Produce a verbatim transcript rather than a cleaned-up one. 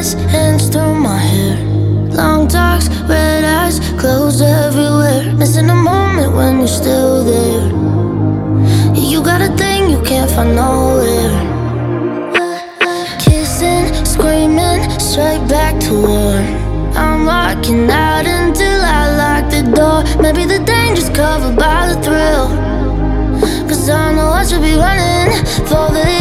his hands through my hair. Long talks, red eyes, clothes everywhere. Missing a moment when you're still there. You got a thing you can't find nowhere. Kissing, screaming, straight back to war. I'm walking out until I lock the door. Maybe the danger's covered by the thrill, 'cause I know I should be running for the